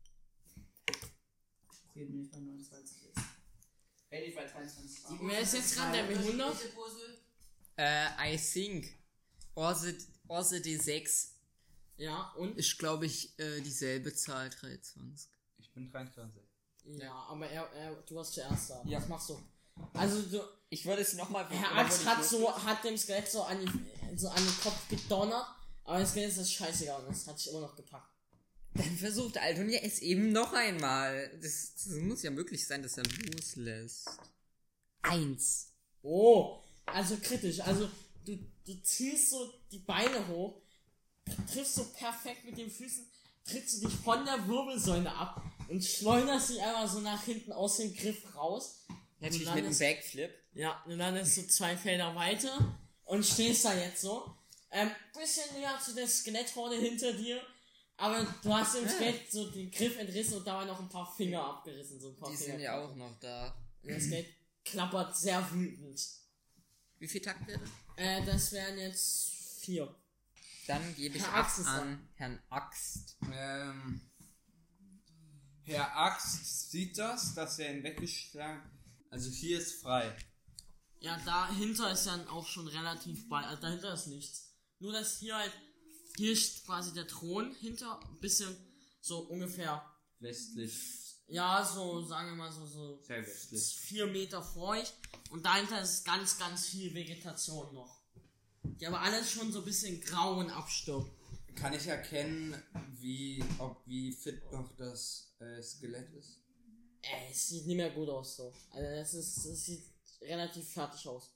Okay, bin ich bei neunundzwanzig jetzt. Wenn ich bei dreiundzwanzig war. Wer ist jetzt dran? Der mit hundert? Äh, I think. Orse, Orse D sechs Ja, und? ist, glaube ich, äh, dieselbe Zahl, dreiundzwanzig. Ich bin dreiundzwanzig. Ja, aber er, er, du warst zuerst da. Ja. Was machst du? Also, du, Ich würde es nochmal... Herr Axt hat so, hat dem Skelett so an, die, so an den Kopf gedonnert, aber das Skelett ist das scheißegal und das hat sich immer noch gepackt. Dann versucht Altonia es eben noch einmal. Das, das muss ja möglich sein, dass er loslässt. Eins. Oh, also kritisch. Also, du, du ziehst so die Beine hoch, triffst so perfekt mit den Füßen, trittst du dich von der Wirbelsäule ab und schleuderst dich einfach so nach hinten aus dem Griff raus. Natürlich Und mit einem landest- Backflip. Ja, und dann ist so zwei Felder weiter und stehst da jetzt so. Ähm, bisschen näher zu der Skeletthorde hinter dir, aber du hast im Skelett so den Griff entrissen und dabei noch ein paar Finger abgerissen. So ein paar Die Finger sind ja auch noch da. Und das Skelett klappert sehr wütend. Wie viel Takt wäre? Äh, das wären jetzt vier. Dann gebe ich Herr ab Axt ist an Herrn Axt. Ähm, Herr Axt sieht das, dass er ihn weggeschlagen. Also hier ist frei. Ja, dahinter ist dann auch schon relativ bald, also dahinter ist nichts. Nur, dass hier halt, hier ist quasi der Thron hinter, ein bisschen so ungefähr, Westlich. ja, so, sagen wir mal so, so Sehr westlich. vier Meter vor euch und dahinter ist ganz, ganz viel Vegetation noch. Die aber alles schon so ein bisschen grau und abstirbt. Kann ich erkennen, wie, ob, wie fit noch das äh, Skelett ist? Ey, es sieht nicht mehr gut aus so. Also das ist, es sieht relativ fertig aus.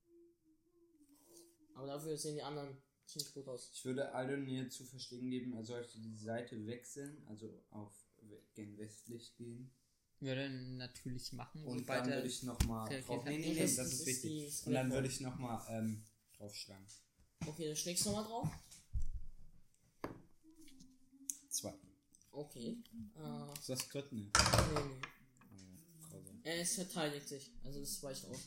Aber dafür sehen die anderen ziemlich gut aus. Ich würde Aldonir zu verstehen geben, er sollte die Seite wechseln, also auf we- gen westlich gehen. Würde natürlich machen. Und sobald dann er- würde ich nochmal Okay, drauf. okay. Nee, nee, nee, Das- das, das ist ist wichtig. die Und dann würde ich nochmal ähm, draufschlagen. Okay, du schlägst nochmal drauf. Zwei. Okay. Äh, Ist das Crit? Nee. nee, nee. Also, Es verteidigt sich. Also es weicht aus.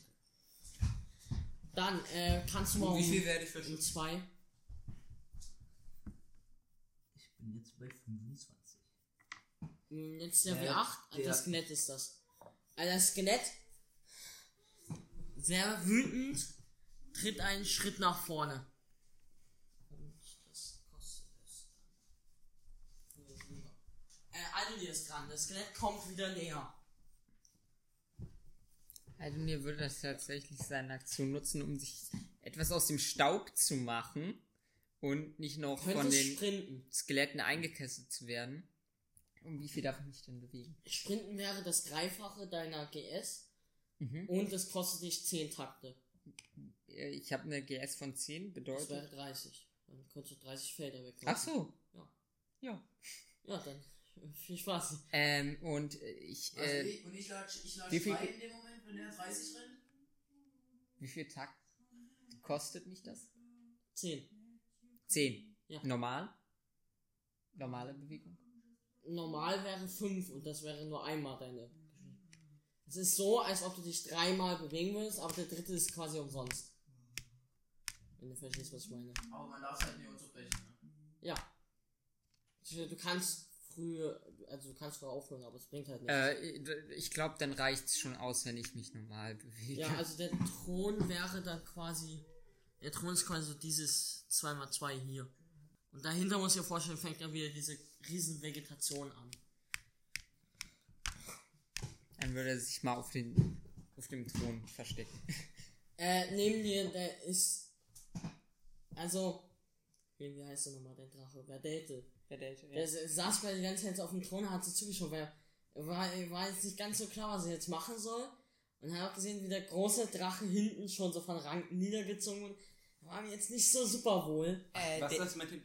Dann, äh, kannst du mal um wie viel um, werde ich um verschüttet? zwei. Ich bin jetzt bei fünfundzwanzig. Hm, Jetzt der Äh, W acht. der- Das Skelett ist das. Also das Skelett, sehr wütend, tritt einen Schritt nach vorne. Und das kostet es dann. Hier rüber. Äh, Aldi ist dran. Das Skelett kommt wieder näher. Aldonir würde das tatsächlich seine Aktion nutzen, um sich etwas aus dem Staub zu machen und nicht noch von Könntest den sprinten. Skeletten eingekesselt zu werden. Um wie viel darf ich mich denn bewegen? Sprinten wäre das Dreifache deiner G S Mhm. und es kostet dich zehn Takte. Äh, Ich habe eine G S von zehn, Das bedeutet... wäre dreißig. Dann könntest du dreißig Felder weg. Ach so. Ja. Ja. Ja, dann viel Spaß. Ähm, und äh, ich... Also Äh, ich, und ich lade ich lad wie viel- frei in dem Moment, wenn der dreißig rennt. wie viel Takt kostet mich das? zehn. zehn. Ja. Normal? Normale Bewegung? Normal wäre fünf und das wäre nur einmal deine. Es ist so, als ob du dich dreimal bewegen würdest, aber der dritte ist quasi umsonst. Wenn du verstehst, was ich meine. Aber man darf es halt nicht unterbrechen. Ne? Ja. Du kannst früh, also du kannst früh aufhören, aber es bringt halt nichts. Äh, ich glaube, dann reicht es schon aus, wenn ich mich normal bewege. Ja, also der Thron wäre dann quasi, der Thron ist quasi so dieses zwei mal zwei hier. Und dahinter muss ich dir vorstellen, fängt dann wieder diese riesen Vegetation an. Dann würde er sich mal auf, den, auf dem Thron verstecken. Äh, neben dir, der ist, also, wie wie heißt der nochmal, der Drache? Verdete. Verdete, Der saß bei die ganze Zeit auf dem Thron, hat sich zugeschaut, weil er war, er war jetzt nicht ganz so klar, was er jetzt machen soll. Und er hat gesehen, wie der große Drache hinten schon so von Rang niedergezogen wurde. Er war mir jetzt nicht so super wohl. Äh, Was ist der, das mit dem Drachen?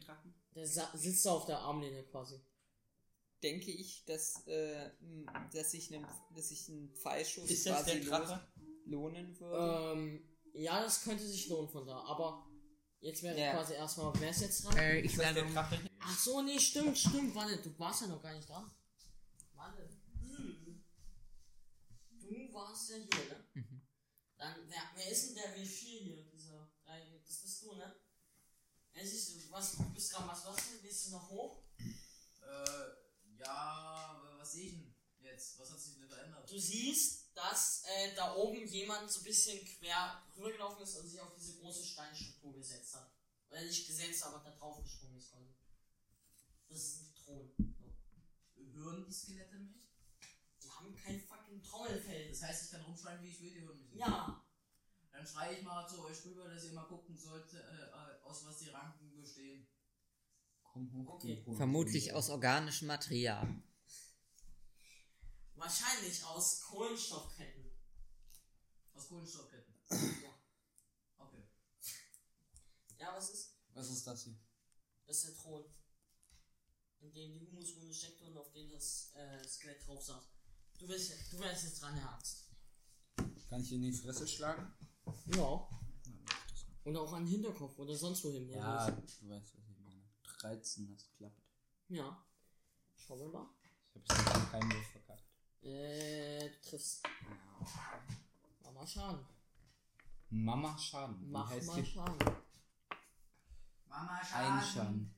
Der sa- sitzt da auf der Armlehne quasi. Denke ich, dass, äh, m, dass sich ein, dass sich ein Pfeilschuss Ist das quasi der Drache? lohn- lohnen würde. Ähm, ja, das könnte sich lohnen von da, aber jetzt wäre Ja. quasi erstmal, wer ist jetzt dran? Äh, ich Ist das der werde. Drache? Ach so, nee, stimmt, stimmt, warte, du warst ja noch gar nicht dran. Warte. Hm. Du warst ja hier, ne? Mhm. Dann, wer, wer ist denn der W vier hier? Dieser, drei- das bist du, ne? Ja, siehst du, was, du bist dran, was, was, willst du noch hoch? Äh, ja, was sehe ich denn jetzt? Was hat sich denn verändert? Du siehst, dass äh, da oben jemand so ein bisschen quer rübergelaufen ist und sich auf diese große Steinstruktur gesetzt hat. Oder nicht gesetzt, aber da drauf gesprungen ist quasi. Das ist ein Thron. So. Hören die Skelette mich? Die haben kein fucking Trommelfell. Das heißt, ich kann rumschreien, wie ich will, die hören mich nicht. Ja. Dann schreie ich mal zu euch rüber, dass ihr mal gucken sollt, äh, aus was die Ranken bestehen. Komm hoch. Okay. du Hund. Vermutlich aus organischem Material. Wahrscheinlich aus Kohlenstoffketten. Aus Kohlenstoffketten. Ja. Okay. Ja, was ist? Was ist das hier? Das ist der Thron. In dem die Humusrune steckte und auf dem das äh, Skelett drauf saß. Du wirst, du wärst jetzt dran, Herr Axt. Kann ich in die Fresse schlagen? Ja. Und auch an den Hinterkopf oder sonst wohin. wo Ja, du willst. du weißt, was ich meine. dreizehn, das klappt. Ja. Schauen wir mal. Ich hab bis jetzt keinen Wurf verkackt. Äh, du triffst. Mach mal Schaden. Mama Schaden. Wie Mach heißt mal die? Schaden. Mama, Ein Schaden.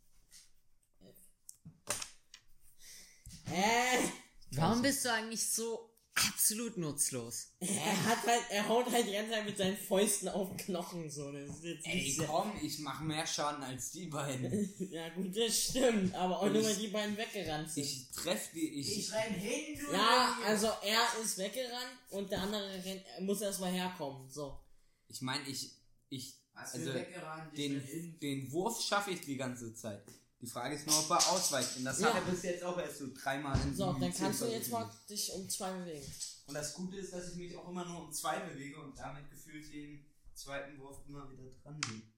Äh, Warum bist du eigentlich so absolut nutzlos? er hat halt, er haut halt die ganze Zeit mit seinen Fäusten auf Knochen, so. Das ist jetzt Ey, nicht sehr- komm, ich mach mehr Schaden als die beiden. Ja, gut, das stimmt, aber auch Und nur, ich- weil die beiden weggerannt sind. Ich treff die, ich. Ich renn hin, du Ja, Junge. also er ist weggerannt und der andere rennt, er muss erstmal herkommen, so. Ich meine, ich. Ich. Was Also, für weggerannt, ich renn Den, hin. den Wurf schaffe ich die ganze Zeit. Die Frage ist nur, ob er ausweicht. Und das Ja. hat er bis jetzt auch erst so dreimal in So, die dann kannst du zehn jetzt mal versuchen. dich um zwei bewegen. Und das Gute ist, dass ich mich auch immer nur um zwei bewege und damit gefühlt jeden zweiten Wurf immer wieder dran bin.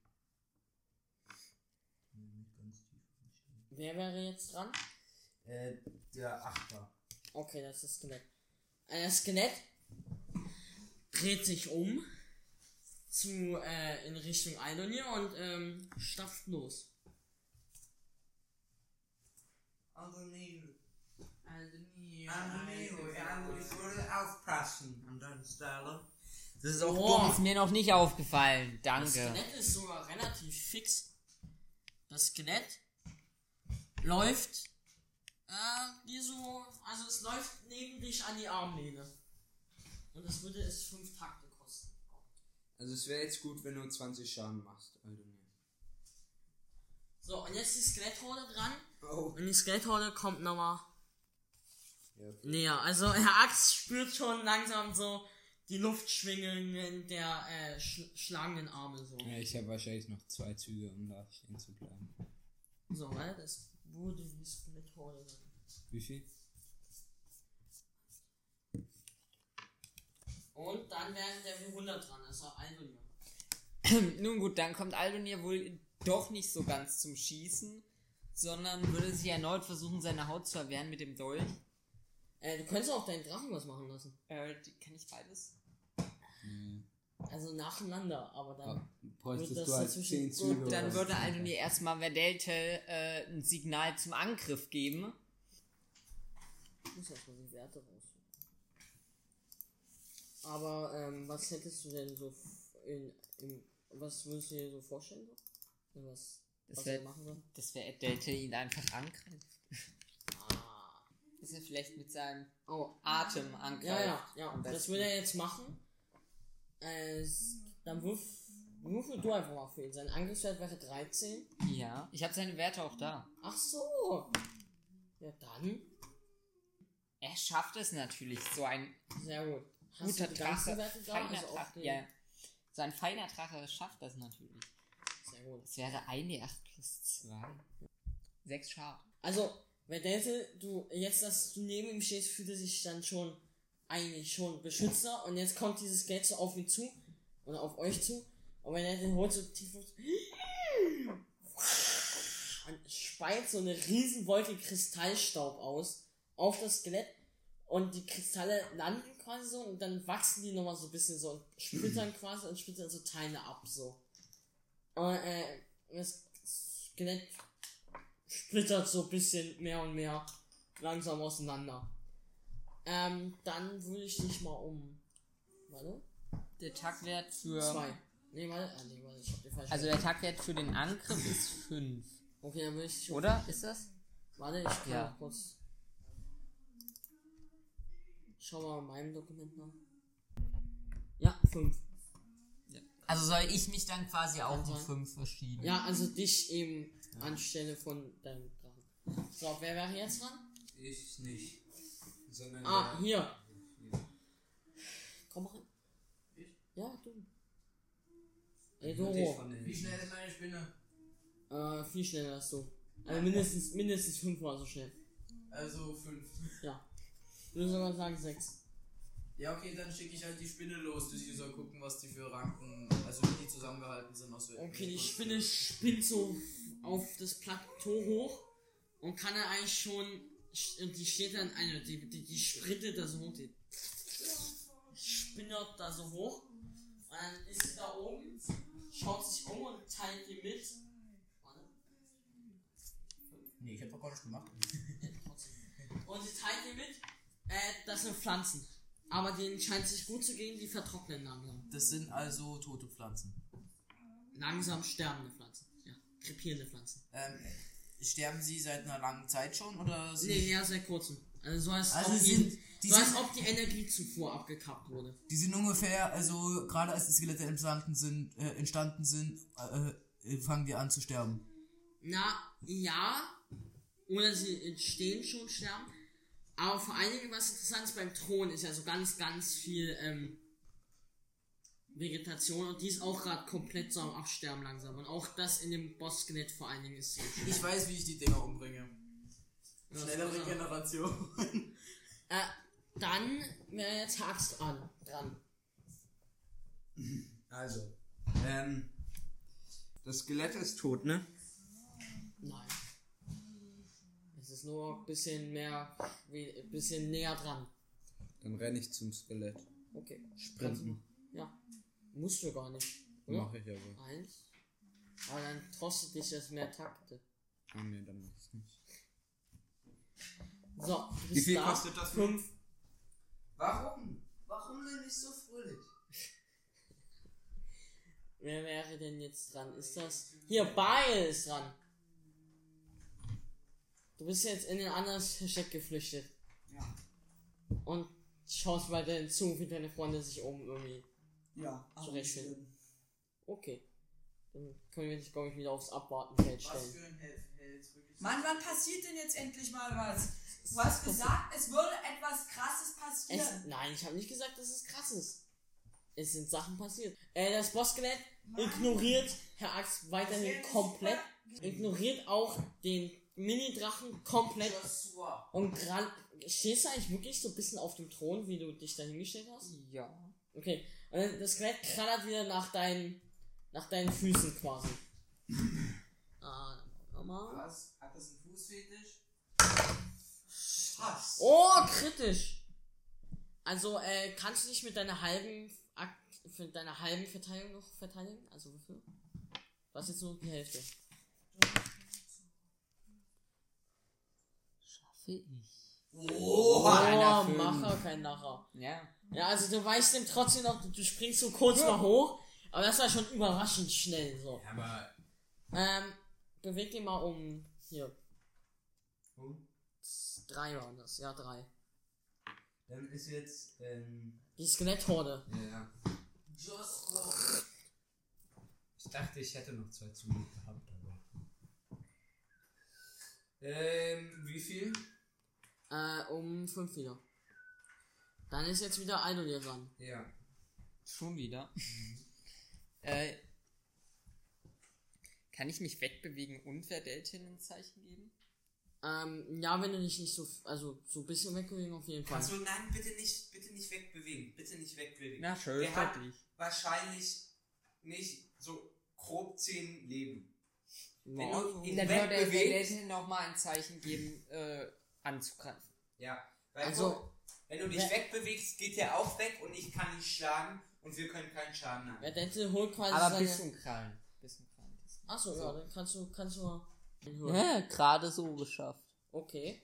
Wer wäre jetzt dran? Äh, der Achter. Okay, das ist das Skelett. Äh, Das Skelett dreht sich um zu, äh, in Richtung Aldonir und, ähm, stapft los. Aldonir. Aldonir. Aldonir, ja, ich würde aufpassen an deiner Stelle. Das ist auch Oh. dumm. Ist mir noch nicht aufgefallen. Das Danke. Skelett ist sogar relativ fix. Das Skelett läuft, äh, wie so, also es läuft neben dich an die Armlehne. Und das würde es fünf Takte kosten. Also, es wäre jetzt gut, wenn du zwanzig Schaden machst. Also, nee. So, und jetzt die Skeletthorde dran. Oh. Und die Skeletthorde kommt nochmal Ja. näher. Also Herr Axt spürt schon langsam so die Luftschwingungen der äh, sch schlagenden Arme so. Ja, ich habe wahrscheinlich noch zwei Züge, um da stehen zu bleiben. So, weil das würde die Skeletthorde sein. Wie viel? Und dann wäre der W hundert dran, also Aldonir. Nun gut, dann kommt Aldonir wohl doch nicht so ganz zum Schießen, sondern würde sich erneut versuchen, seine Haut zu erwehren mit dem Dolch. Äh, du könntest auch deinen Drachen was machen lassen. Äh, die- kann ich beides? Nee. Also nacheinander, aber dann. Ah, bräuchtest Wird das du halt dazwischen- zehn Züge. Gut, Und dann oder würde so. Aldonir erstmal Verdelte äh, ein Signal zum Angriff geben. Ich muss erstmal die Werte raussuchen. Aber, ähm, was hättest du denn so f- in, in was würdest du dir so vorstellen? So? Was, Das was wär- er machen soll? Dass Verdelte ihn einfach angreift. Ah. Dass er vielleicht mit seinem Oh, Atem angreift. ja, ja, ja. Am Das besten. würde er jetzt machen. Äh, s- dann wirf, würfel du einfach mal für ihn. Sein Angriffswert wäre dreizehn. Ja, ich habe seine Werte auch da. Ach so. Ja, dann. Er schafft es natürlich, so ein Sehr gut. Hast guter du die ganzen Drache, Werte da? feiner Also auch Drache, den- ja. So ein feiner Drache schafft das natürlich. Sehr gut. Es wäre eine acht plus zwei. sechs Schaden. Also, Verdete, du, jetzt, dass du neben ihm stehst, fühlt er sich dann schon, eigentlich schon beschützter und jetzt kommt dieses Geld so auf ihn zu, oder auf euch zu, und Verdete holt so tief Luft, speit so eine riesen Wolke Kristallstaub aus auf das Skelett und die Kristalle landen quasi so und dann wachsen die nochmal so ein bisschen so und splittern quasi und splittern so Teile ab so. Und äh, das Skelett splittert so ein bisschen mehr und mehr langsam auseinander. Ähm, dann würde ich dich mal um. Warte. Der Tackwert für. Zwei. Nee, warte. Ah, nee, warte, ich hab den falsch. Also der Tackwert für den Angriff ist fünf. Okay, dann würde ich dich um. Oder? Ist das? Warte, ich kann Ja. noch kurz. Schau mal in meinem Dokument nach. Ja, fünf. Also soll ich mich dann quasi auch Kann um sein. fünf verschieben? Ja, also dich eben anstelle von deinem Drachen. So, wer wäre jetzt dran? Ich nicht. Sondern Ah, der- hier. Komm rein. Ja, du. Ey, Und ich Doro. von den- Wie schnell ist meine Spinne? Äh, viel schneller als du. Also mindestens, mindestens fünfmal so schnell. Also fünf. Ja. Ich würde sogar sagen sechs. Ja, okay, dann schicke ich halt die Spinne los. Die soll gucken, was die für Ranken, also wie die zusammengehalten sind. Aus welchen Okay, die Gründen. Spinne spinnt so auf das Plateau hoch und kann er eigentlich schon. Und die steht dann, also die, die, die sprintet da so hoch, die spinnert da so hoch. Und dann ist sie da oben, schaut sich um und teilt die mit. Warte. Nee, ich hab doch gar nicht gemacht. Ja, trotzdem. Und sie teilt die mit, äh, das sind Pflanzen. Aber denen scheint sich gut zu gehen, die vertrocknen langsam. Das sind also tote Pflanzen. Langsam sterbende Pflanzen. Ja, krepierende Pflanzen. Ähm, sterben sie seit einer langen Zeit schon oder sind Nee, eher seit kurzem. Also so als, Also ob, sie die, sind- die so als sind- ob die Energiezufuhr abgekappt wurde. die sind ungefähr, also gerade als die Skelette entstanden sind, äh, entstanden sind, äh, äh, fangen die an zu sterben. Na, ja. Oder sie entstehen schon, sterben. Aber vor allen Dingen, was interessant ist beim Thron, ist ja so ganz, ganz viel ähm, Vegetation. Und die ist auch gerade komplett so am Absterben langsam. Und auch das in dem Boss-Skelett vor allen Dingen ist so. Ich weiß, wie ich die Dinger umbringe. Ja, Schnelle das ist auch- Regeneration. Äh, dann wäre jetzt Axt an, dran. Also, ähm, das Skelett ist tot, ne? Nein. Es ist nur ein bisschen mehr, ein bisschen näher dran. Dann renne ich zum Skelett. Okay. Sprinten. Ja. Musst du gar nicht. Oder? Mach ich aber. Eins. Aber dann kostet dich das mehr Takte. Ah ne, dann mach ich's nicht. So, du bist Wie viel da. kostet das? Fünf. Warum? Warum bin ich so fröhlich? Wer wäre denn jetzt dran? Ist das. Hier, Beil ist dran. Du bist jetzt in ein anderes Versteck geflüchtet. Ja. Und schaust weiterhin zu, wie deine Freunde sich oben irgendwie. Ja, aber Zurechtfinden. Okay. Dann können wir dich, glaube ich, wieder aufs Abwartenfeld Was stellen. für ein Held, Held wirklich. Mann, wann passiert denn jetzt endlich mal was? Du hast gesagt, es würde etwas Krasses passieren. Es, nein, ich habe nicht gesagt, dass es krass ist. Es sind Sachen passiert. Äh, das Bosskelett ignoriert Herr Axt weiterhin komplett. Ignoriert auch den Mini-Drachen komplett. Joshua. Und gerade stehst du eigentlich wirklich so ein bisschen auf dem Thron, wie du dich da hingestellt hast? Ja. Okay. Und dann das Skelett krabbert wieder nach deinen, nach deinen Füßen quasi. Ah, nochmal. Was? Hat das einen Fußfetisch? Oh, kritisch. Also, äh, kannst du dich mit deiner halben Ak für deine halben Verteidigung noch verteidigen? Also wofür? Was jetzt nur die Hälfte? Schaffe ich. Oh, einer fünf. Macher, kein Nacher. Ja. Ja, also du weißt dem trotzdem noch, du springst so kurz mal hoch, aber das war schon überraschend schnell so. Aber. Ähm, beweg dich mal um hier. Um? Drei waren das, ja drei. Dann ist jetzt, ähm. Die Skeletthorde. Ja. Joshua. Ich dachte, ich hätte noch zwei Züge gehabt, aber. Ähm, wie viel? Äh, um fünf wieder. Dann ist jetzt wieder Aldolir dran. Ja. Schon wieder. äh, kann ich mich wegbewegen und Verdeltin ein Zeichen geben? Ähm, ja, wenn du dich nicht so, also so ein bisschen wegbewegen auf jeden Fall. Achso, nein, bitte nicht, bitte nicht wegbewegen. Bitte nicht wegbewegen. Na schön, Der hat fertig. wahrscheinlich nicht so grob zehn Leben. Wenn du ihn Dann würde er wegbewegst, Delta nochmal ein Zeichen geben, äh, anzugreifen. ja, weil Also, guck, wenn du dich wer- wegbewegst, geht er auch weg und ich kann nicht schlagen und wir können keinen Schaden haben. Vedette holt quasi Aber seine... bis zum Krallen. Bis zum Krallen. Achso, ja, dann kannst du, kannst du mal... Ja, gerade so geschafft. Okay,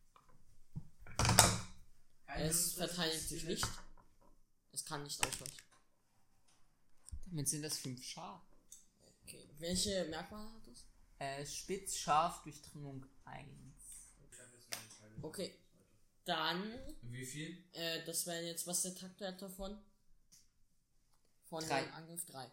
Keine es Lust, verteidigt dass sich ich- nicht. Es kann nicht ausweichen. Damit sind das fünf Schaden. Okay, welche Merkmale hat das? Äh, spitz, scharf, Durchdringung eins. Okay, dann... Wie viel? Äh, das wäre jetzt, was der Taktwert davon? Von Drei. dem Angriff drei.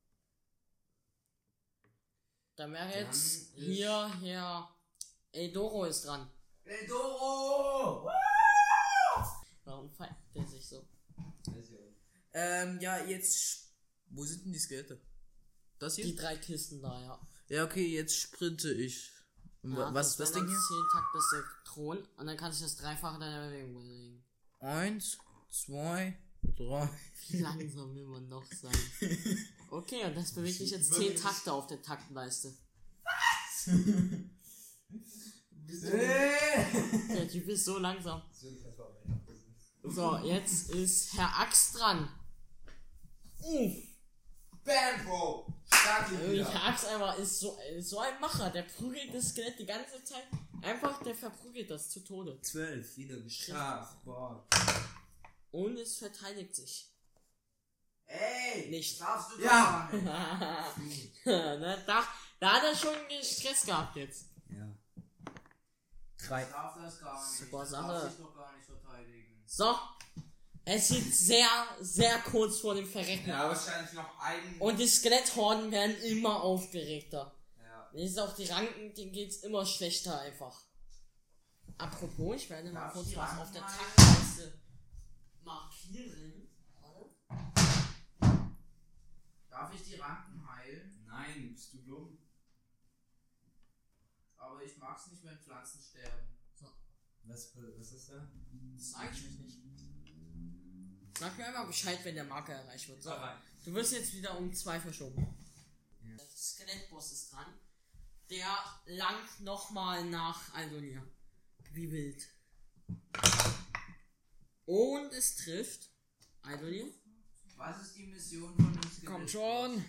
Dann wäre Dann jetzt ist- hier, Herr Eldoro ist dran. Eldoro! Warum feiert der sich so? Ähm, ja, jetzt. Wo sind denn die Skelette? Das hier? Die drei Kisten da, ja. Ja, okay, jetzt sprinte ich. Und wa- ja was ist das wären Ding dann hier? zehn Takt, das ist der Thron. Und dann kannst du das Dreifache deiner Bewegung bewegen. Eins, zwei, drei. Wie langsam will man noch sein? Okay, und das bewegt dich jetzt zehn Takte auf der Taktenleiste. Der Typ ist so langsam. So, jetzt ist Herr Axt dran. Uff. Bam, Bro! Schlag ihn Irgendwie wieder. Herr Axt einfach ist so, ist so ein Macher. Der prügelt das Skelett die ganze Zeit. Einfach, der verprügelt das zu Tode. zwölf, wieder geschafft. Boah. Und es verteidigt sich. Ey! Nicht. Darfst du Ja. doch Na, da, da hat er schon Stress gehabt jetzt. Ja. Drei. Ich darf das gar nicht. Super das Sache. darf sich doch gar nicht verteidigen. So. Es sieht sehr, sehr kurz vor dem Verrecken Ja, aus. wahrscheinlich noch einen. Und die Skeletthorden werden immer aufgeregter. Ja. Jetzt ist auch die Ranken, denen geht's immer schlechter einfach. Apropos, ich werde mal Darf kurz ich die was Ranken auf der mal- Taktleiste markieren. Darf ich die Ranken heilen? Nein, bist du dumm? Aber ich mag's nicht, wenn Pflanzen sterben. Was, was ist da? Das sag ich mich nicht. Sag mir einmal Bescheid, wenn der Marker erreicht wird. So, rein. du wirst jetzt wieder um zwei verschoben. Der Skelettboss ist dran. Der langt nochmal nach Aldonir. Wie wild. Und es trifft Aldonir. Was ist die Mission von dem Skelett? Komm schon.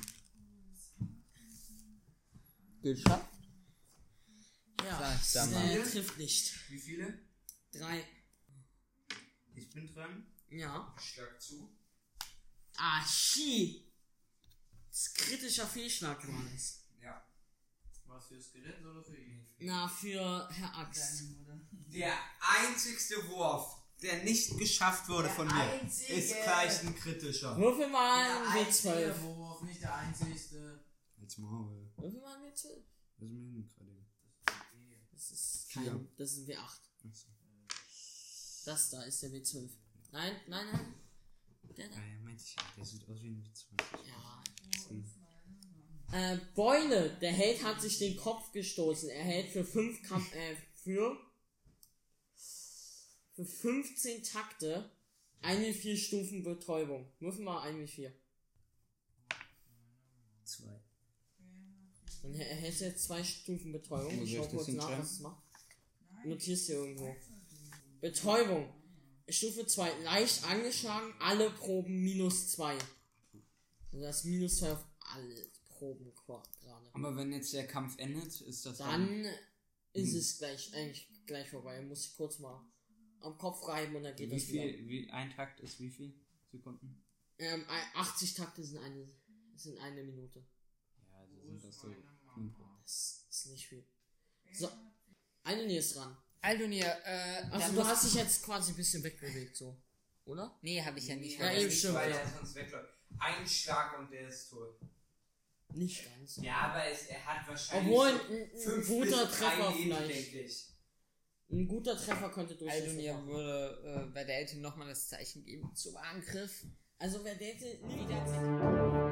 Geschafft. Ja, Sag äh, mal. trifft nicht. Wie viele? Drei. Ich bin dran. Ja. Ich schlag zu. Ah, shit. Das ist kritischer Fehlschlag war das. Ja. Was für Skelett oder für ihn? Na, für Herr Axt. Der einzigste Wurf, der nicht geschafft wurde Der von mir, einzige. ist gleich ein kritischer. Würfel mal Der ein W einzige zwölf. Wurf, nicht der einzigste. Jetzt Maul. Würfel mal ein W zwölf. Was ist mit dem gerade? Das ist kein, das ist ein W acht. Das da ist der W zwölf. Nein, nein, nein. Der da. Ah, ja, meinte ich, der sieht aus wie ein Witz. Ja. Äh, Beule, der Held hat sich den Kopf gestoßen. Er hält für fünf Kampf, äh, für, für fünfzehn Takte eine vier Stufen Betäubung. Würfel mal ein wie vier. Zwei. Dann er hält jetzt zwei Stufen Betäubung. Wo Ich soll schau ich das kurz nach, hinschreiben? was es macht. Notierst du irgendwo. Betäubung. Stufe zwei. Leicht angeschlagen, alle Proben minus zwei. Also das minus zwei auf alle Proben qua- gerade. Aber wenn jetzt der Kampf endet, ist das Dann ist es gleich, eigentlich gleich vorbei. Muss ich kurz mal am Kopf reiben und dann geht wie das wieder. viel, wie, ein Takt ist wie viel Sekunden? Ähm, achtzig Takte sind eine, sind eine Minute. Ja, also sind das so fünf. Das ist nicht viel. So. Eine ist dran. Aldonir, äh, Achso, dann du musst- hast dich jetzt quasi ein bisschen wegbewegt, so. Oder? Nee, habe ich ja nicht. Ja, weil eben das- stimmt, Weil ja. er sonst wegläuft. Ein Schlag und der ist tot. Nicht ganz. Ja, aber es, er hat wahrscheinlich Obwohl, so ein, ein fünf guter bis Treffer drei Leben, vielleicht. denke ich. Ein guter Treffer könnte durchaus Aldonir machen. würde äh, bei der Eltern nochmal das Zeichen geben zum Angriff. Also wer Date nie wieder